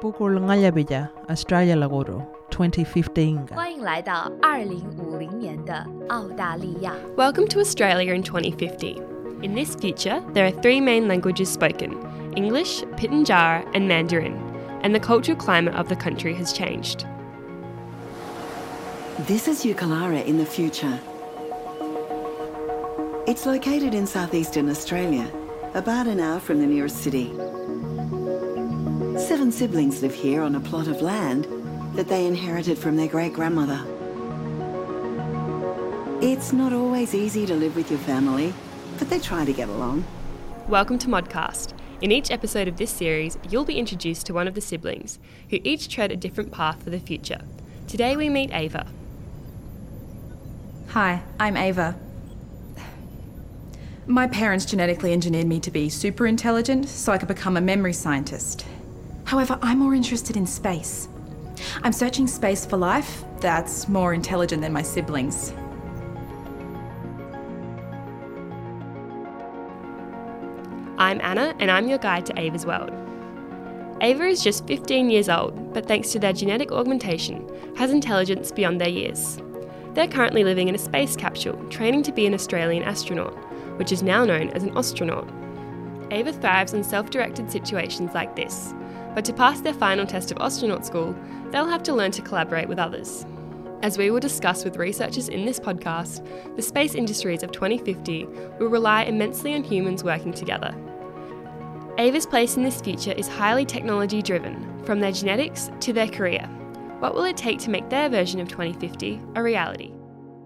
Pukulngallabija, Australia Lagoro, 2015. 欢迎来到2050年的澳大利亚。 Welcome to Australia in 2050. In this future, there are three main languages spoken: English, Pitjantjatjara and Mandarin, and the cultural climate of the country has changed. This is Yukalara in the future. It's located in southeastern Australia, about an hour from the nearest city. 7 siblings live here on a plot of land that they inherited from their great-grandmother. It's not always easy to live with your family, but they try to get along. Welcome to Modcast. In each episode of this series, you'll be introduced to one of the siblings, who each tread a different path for the future. Today we meet Ava. Hi, I'm Ava. My parents genetically engineered me to be super intelligent so I could become a memory scientist. However, I'm more interested in space. I'm searching space for life that's more intelligent than my siblings. I'm Anna, and I'm your guide to Ava's world. Ava is just 15 years old, but thanks to their genetic augmentation, has intelligence beyond their years. They're currently living in a space capsule, training to be an Australian astronaut, which is now known as an astronaut. Ava thrives in self-directed situations like this, but to pass their final test of astronaut school, they'll have to learn to collaborate with others. As we will discuss with researchers in this podcast, the space industries of 2050 will rely immensely on humans working together. Ava's place in this future is highly technology-driven, from their genetics to their career. What will it take to make their version of 2050 a reality?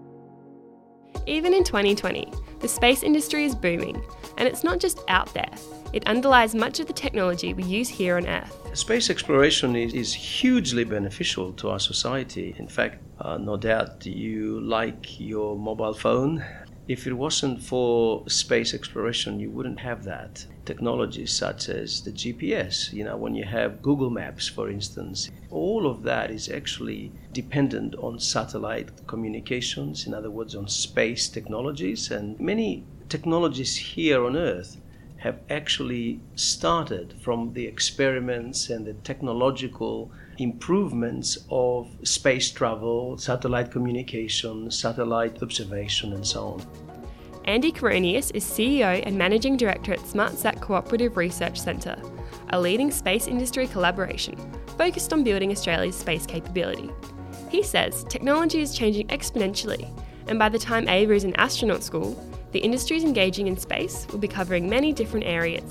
Even in 2020, the space industry is booming, and it's not just out there. It underlies much of the technology we use here on Earth. Space exploration is hugely beneficial to our society. In fact, no doubt you like your mobile phone. If it wasn't for space exploration, you wouldn't have that. Technologies such as the GPS, when you have Google Maps, for instance, all of that is actually dependent on satellite communications, in other words, on space technologies. And many technologies here on Earth have actually started from the experiments and the technological improvements of space travel, satellite communication, satellite observation, and so on. Andy Koronius is CEO and Managing Director at SmartSat Cooperative Research Centre, a leading space industry collaboration focused on building Australia's space capability. He says technology is changing exponentially, and by the time Ava is in astronaut school, the industries engaging in space will be covering many different areas.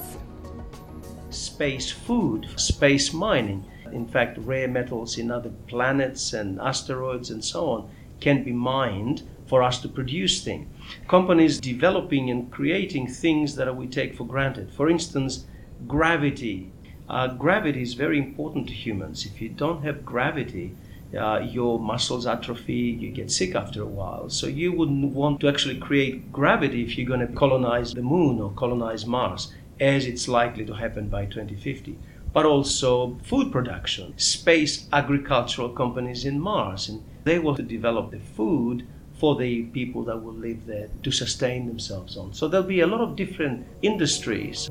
Space food, space mining. In fact, rare metals in other planets and asteroids and so on can be mined for us to produce things. Companies developing and creating things that we take for granted. For instance, gravity. Gravity is very important to humans. If you don't have gravity, your muscles atrophy, you get sick after a while. So you wouldn't want to actually create gravity if you're going to colonize the moon or colonize Mars, as it's likely to happen by 2050. But also food production, space agricultural companies in Mars, and they will develop the food for the people that will live there to sustain themselves on. So there'll be a lot of different industries.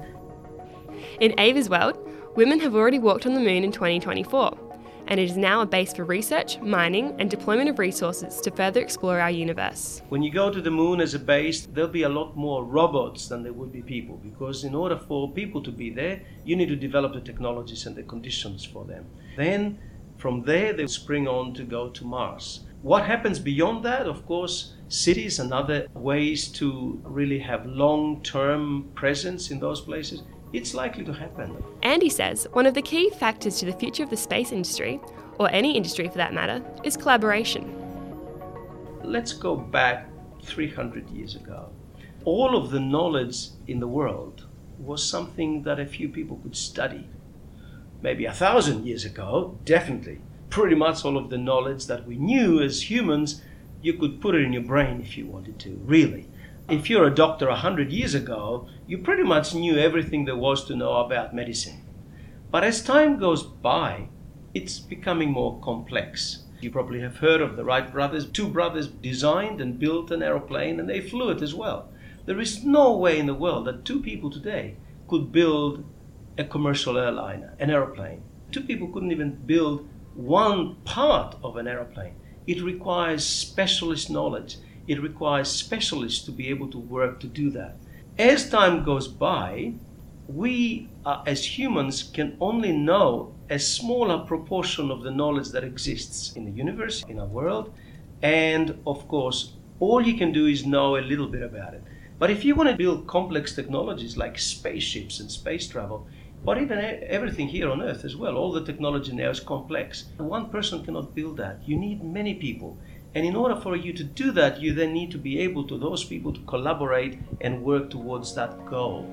In Ava's world, women have already walked on the moon in 2024, and it is now a base for research, mining, and deployment of resources to further explore our universe. When you go to the moon as a base, there'll be a lot more robots than there would be people, because in order for people to be there, you need to develop the technologies and the conditions for them. Then, from there, they spring on to go to Mars. What happens beyond that? Of course, cities and other ways to really have long-term presence in those places, it's likely to happen. Andy says one of the key factors to the future of the space industry, or any industry for that matter, is collaboration. Let's go back 300 years ago. All of the knowledge in the world was something that a few people could study. Maybe 1,000 years ago, definitely, pretty much all of the knowledge that we knew as humans, you could put it in your brain if you wanted to, really. If you're a doctor 100 years ago, you pretty much knew everything there was to know about medicine. But as time goes by, it's becoming more complex. You probably have heard of the Wright brothers. 2 brothers designed and built an aeroplane, and they flew it as well. There is no way in the world that 2 people today could build a commercial airliner, an aeroplane. Two people couldn't even build one part of an aeroplane. It requires specialist knowledge. It requires specialists to be able to work to do that. As time goes by, we as humans can only know a smaller proportion of the knowledge that exists in the universe, in our world, and of course, all you can do is know a little bit about it. But if you want to build complex technologies like spaceships and space travel, but even everything here on Earth as well, all the technology now is complex. One person cannot build that. You need many people. And in order for you to do that, you then need to be able to, those people to collaborate and work towards that goal.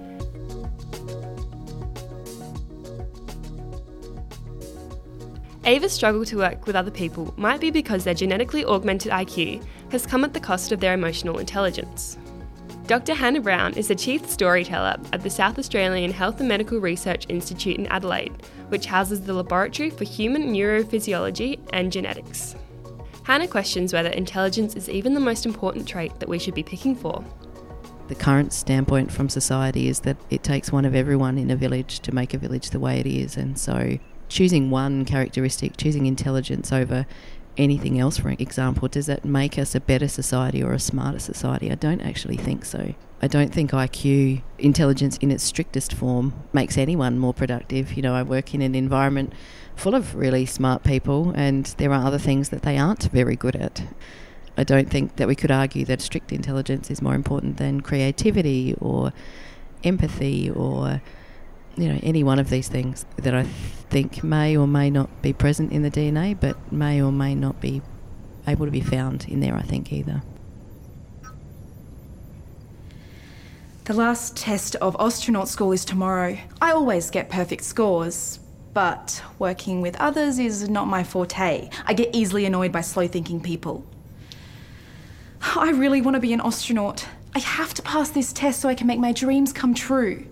Ava's struggle to work with other people might be because their genetically augmented IQ has come at the cost of their emotional intelligence. Dr. Hannah Brown is the Chief Storyteller at the South Australian Health and Medical Research Institute in Adelaide, which houses the Laboratory for Human Neurophysiology and Genetics. Hannah questions whether intelligence is even the most important trait that we should be picking for. The current standpoint from society is that it takes one of everyone in a village to make a village the way it is, and so choosing one characteristic, choosing intelligence over anything else, for example, does that make us a better society or a smarter society? I don't actually think so. I don't think IQ, intelligence in its strictest form, makes anyone more productive. You know, I work in an environment full of really smart people, and there are other things that they aren't very good at. I don't think that we could argue that strict intelligence is more important than creativity or empathy or, you know, any one of these things that I think may or may not be present in the DNA, but may or may not be able to be found in there, I think, either. The last test of astronaut school is tomorrow. I always get perfect scores, but working with others is not my forte. I get easily annoyed by slow-thinking people. I really want to be an astronaut. I have to pass this test so I can make my dreams come true.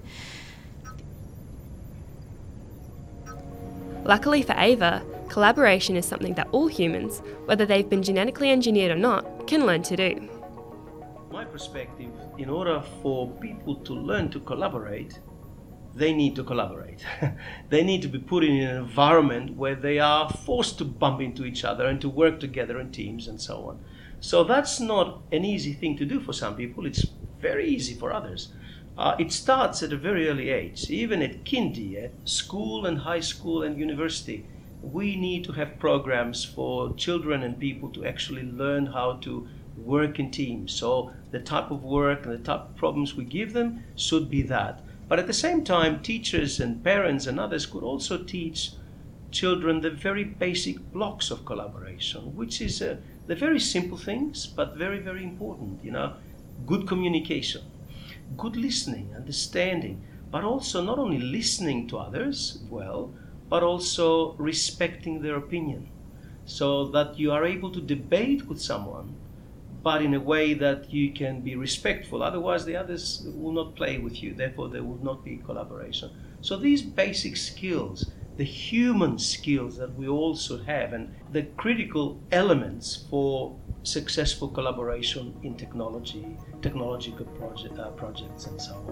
Luckily for Ava, collaboration is something that all humans, whether they've been genetically engineered or not, can learn to do. My perspective, in order for people to learn to collaborate, they need to collaborate. They need to be put in an environment where they are forced to bump into each other and to work together in teams and so on. So that's not an easy thing to do for some people. It's very easy for others. It starts at a very early age, even at kindy, at school and high school and university. We need to have programs for children and people to actually learn how to work in teams. So the type of work and the type of problems we give them should be that. But at the same time, teachers and parents and others could also teach children the very basic blocks of collaboration, which is the very simple things, but very, very important. You know, good communication, good listening, understanding, but also not only listening to others well, but also respecting their opinion, so that you are able to debate with someone, but in a way that you can be respectful. Otherwise, the others will not play with you. Therefore, there will not be collaboration. So these basic skills, the human skills that we all should have, and the critical elements for successful collaboration in technological projects and so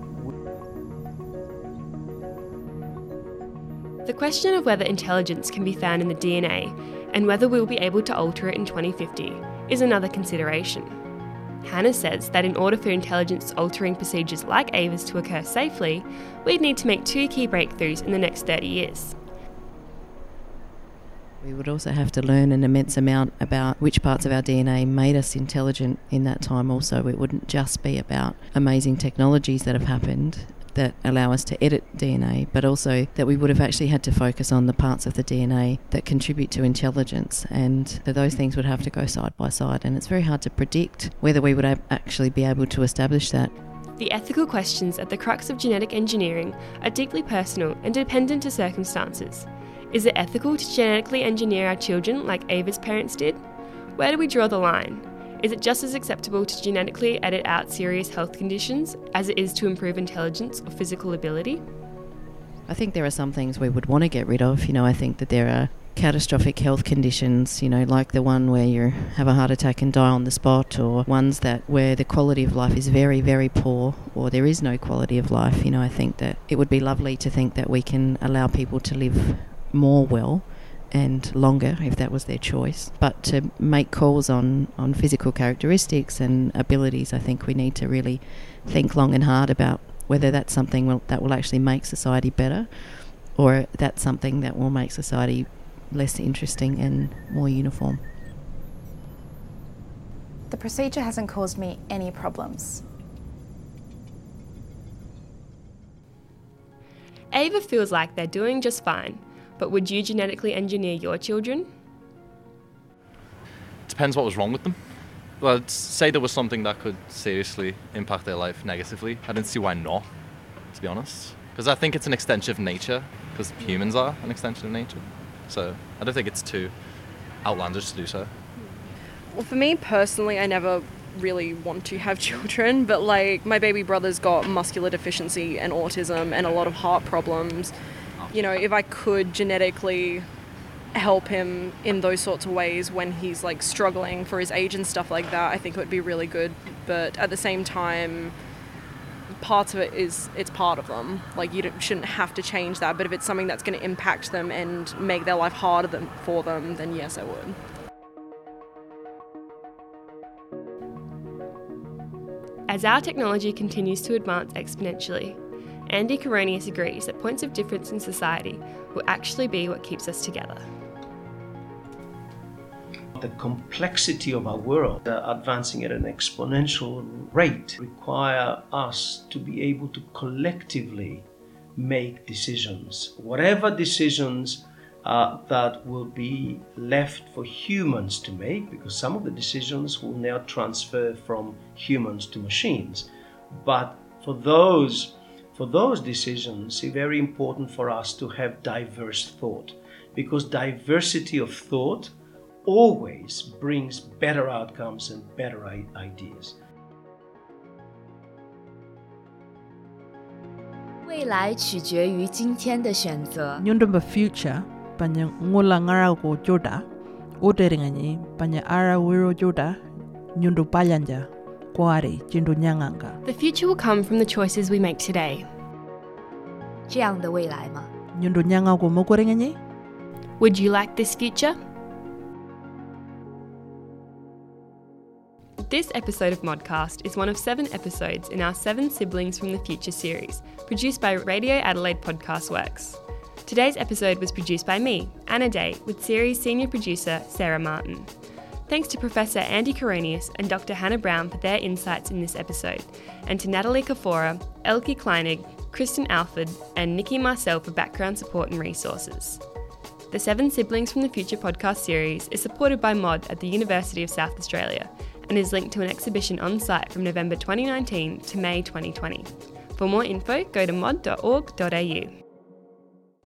on. The question of whether intelligence can be found in the DNA and whether we'll be able to alter it in 2050 is another consideration. Hannah says that in order for intelligence-altering procedures like Ava's to occur safely, we'd need to make 2 key breakthroughs in the next 30 years. We would also have to learn an immense amount about which parts of our DNA made us intelligent in that time also. It wouldn't just be about amazing technologies that have happened that allow us to edit DNA, but also that we would have actually had to focus on the parts of the DNA that contribute to intelligence, and that those things would have to go side by side, and it's very hard to predict whether we would actually be able to establish that. The ethical questions at the crux of genetic engineering are deeply personal and dependent to circumstances. Is it ethical to genetically engineer our children like Ava's parents did? Where do we draw the line? Is it just as acceptable to genetically edit out serious health conditions as it is to improve intelligence or physical ability? I think there are some things we would want to get rid of. You know, I think that there are catastrophic health conditions, you know, like the one where you have a heart attack and die on the spot, or ones where the quality of life is very, very poor, or there is no quality of life. You know, I think that it would be lovely to think that we can allow people to live more well and longer if that was their choice. But to make calls on physical characteristics and abilities, I think we need to really think long and hard about whether that's something that will actually make society better, or that's something that will make society less interesting and more uniform. The procedure hasn't caused me any problems. Ava feels like they're doing just fine, but would you genetically engineer your children? Depends what was wrong with them. Well, say there was something that could seriously impact their life negatively. I didn't see why not, to be honest. Because I think it's an extension of nature, because humans are an extension of nature. So I don't think it's too outlandish to do so. Well, for me personally, I never really want to have children, but like my baby brother's got muscular deficiency and autism and a lot of heart problems. You know, if I could genetically help him in those sorts of ways when he's like struggling for his age and stuff like that, I think it would be really good. But at the same time, parts of it it's part of them. Like you shouldn't have to change that, but if it's something that's going to impact them and make their life harder for them, then yes, I would. As our technology continues to advance exponentially, Andy Koronius agrees that points of difference in society will actually be what keeps us together. The complexity of our world, advancing at an exponential rate, require us to be able to collectively make decisions. Whatever decisions that will be left for humans to make, because some of the decisions will now transfer from humans to machines. But for those decisions, it's very important for us to have diverse thought, because diversity of thought always brings better outcomes and better ideas. 未来取决于今天的选择。 Nyundum ba future panya ngula ngara ko joda uteringanyi panya ara wiro joda nyundu palyanja kwari jindu nyanganga. The future will come from the choices we make today. 这样的未来吗？ Nyundu nyanga ko mokorenganyi. Would you like this future? This episode of Modcast is one of 7 episodes in our 7 Siblings from the Future series, produced by Radio Adelaide Podcast Works. Today's episode was produced by me, Anna Day, with series senior producer Sarah Martin. Thanks to Professor Andy Koronius and Dr. Hannah Brown for their insights in this episode, and to Natalie Kafora, Elke Kleinig, Kristen Alford, and Nikki Marcel for background support and resources. The 7 Siblings from the Future podcast series is supported by MOD at the University of South Australia and is linked to an exhibition on site from November 2019 to May 2020. For more info, go to mod.org.au.